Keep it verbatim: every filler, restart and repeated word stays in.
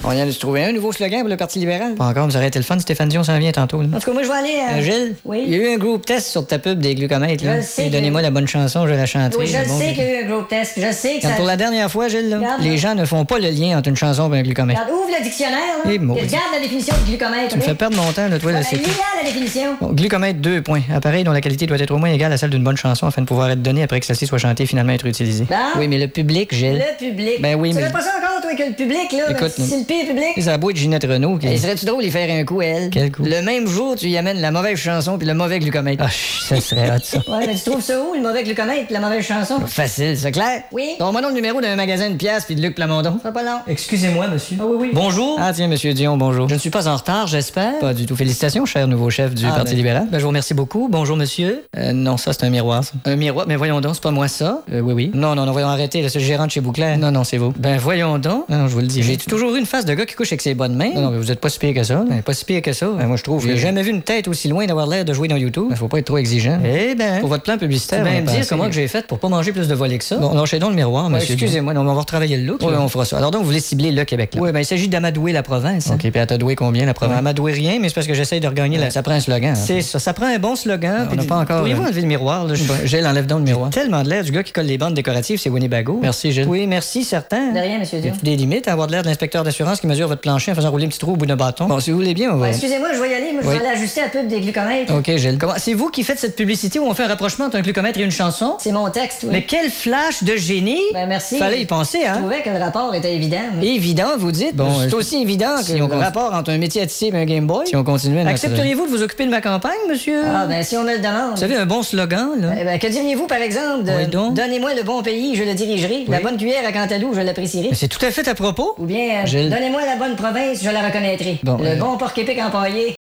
On vient de se trouver un nouveau slogan pour le Parti libéral. Pas encore, vous aurez été le fun, Stéphane Dion s'en vient tantôt. Là. En tout cas, moi, je vais aller... Euh... Euh, Gilles? Oui? Il y a eu un groupe test sur ta pub des glucomètres. Là. Je le sais Et que- donnez-moi la bonne chanson, je la chanterai. Oui, je le Bon, sais qu'il y a eu un gros test. Je sais que Comme ça... pour la dernière fois, Gilles, là, Regarde, les là. gens ne font pas le lien entre une chanson et un glucomètre. Regarde, ouvre le dictionnaire, là. Eh, Et maudit. regarde la définition de glucomètre. Tu me fais perdre mon temps, là, toi, là, c'est tout. Lis-la, la définition. Bon, glucomètre deux points. Appareil dont la qualité doit être au moins égale à celle d'une bonne chanson afin de pouvoir être donnée après que celle-ci soit chantée et finalement être utilisée. Bon. Oui, mais le public, Gilles. Le public. Ben oui, Tu mais- savais pas ça encore, toi, que le public, là? Écoute, c'est le pire public. Ça a beau être Ginette Renault. Qui... Et serait-tu drôle d'y faire un coup, elle? Quel coup? Le même jour, tu y amènes la mauvaise chanson puis le mauvais glucomètre. Ah, ch- ça serait hot, ça. Ouais, mais tu trouves ça où, le mauvais glucomètre puis la mauvaise chanson? Facile, c'est clair? Oui. Donne-moi donc le numéro d'un magasin de pièces puis de Luc Plamondon. Ça va pas long. Excusez-moi, monsieur. Ah oui, oui. Bonjour. Ah, tiens, monsieur Dion, bonjour. Je ne suis pas en retard, j'espère. Pas du tout. Félicitations, cher nouveau chef du Ah, Parti ben. libéral. Ben, je vous remercie beaucoup. Bonjour, monsieur. Euh, non, ça, c'est un miroir, ça. Un miroir? Mais voyons donc, c'est pas moi, ça. Euh, oui, oui. Non, non, non, voyons arrêter, là, c'est le gérant de chez Bouclair. Non, non, c'est vous. Ben, voyons donc. Non, non, je vous le dis. J'ai toujours eu une face de gars qui couche avec ses bonnes mains. Non, non, mais vous êtes pas si pire que ça. Ben, pas si pire que ça. Ben, moi, je trouve. J'ai jamais vu une tête aussi loin d'avoir l'air de jouer dans YouTube. Ben, faut pas être trop exigeant. Eh ben. Pour votre plan publicitaire, ben, me dire comment que j'ai fait pour pas manger plus de volets que ça. Bon, lâchez donc le miroir, monsieur. Excusez-moi, non, mais on va retravailler le look. Oui, on fera ça. Alors donc, vous voulez cibler le Québec, là. Oui, ben, il s'agit d'amadouer la province. OK, puis à t'adouer combien, la province? Amadouer rien, mais c'est parce que j'essaye de regagner la... Ça prend un slogan. C'est ça. Ça prend un bon slogan. On n'a pas encore. Pourriez-vous enlever le miroir, là? Gilles, enlève donc le miroir. Tellement de l'air du gars qui colle les bandes décoratives, c'est Winnebago. Merci, Gilles. Oui, merci, certain. De rien, monsieur Y Dion. a-t-il des limites à avoir de l'air de l'inspecteur d'assurance qui mesure votre plancher en faisant rouler un petit trou au bout d'un bâton? Bon, si vous voulez bien, on va. Ouais, excusez-moi, je vais y aller. Moi, je Oui. vais aller ajuster la pub des glucomètres. OK, Gilles. Comment... C'est vous qui faites cette publicité où on fait un rapprochement entre un glucomètre et une chanson? C'est mon texte, oui. Mais quel flash de génie! Ben, merci. Fallait y penser, Je hein? trouvais que le rapport était évident. mais- Évident, vous dites? Bon, c'est euh, aussi évident que si le on con- rapport entre un métier à tisser et un Game Boy. Si on continue à Accepteriez-vous de vous occuper de ma campagne, monsieur? Ah, ben, si on me le demande. Vous savez, un bon slogan, là. Eh ben, que diriez-vous, par exemple, de Oui, donc. Donnez-moi le bon pays, je le dirigerai. La Oui. bonne cuillère à Cantalou, je l'apprécierai. Mais c'est tout à fait à propos. Ou bien, euh, Gilles. Donnez-moi la bonne province, je la reconnaîtrai. Bon, le euh, bon porc-épic empaillé,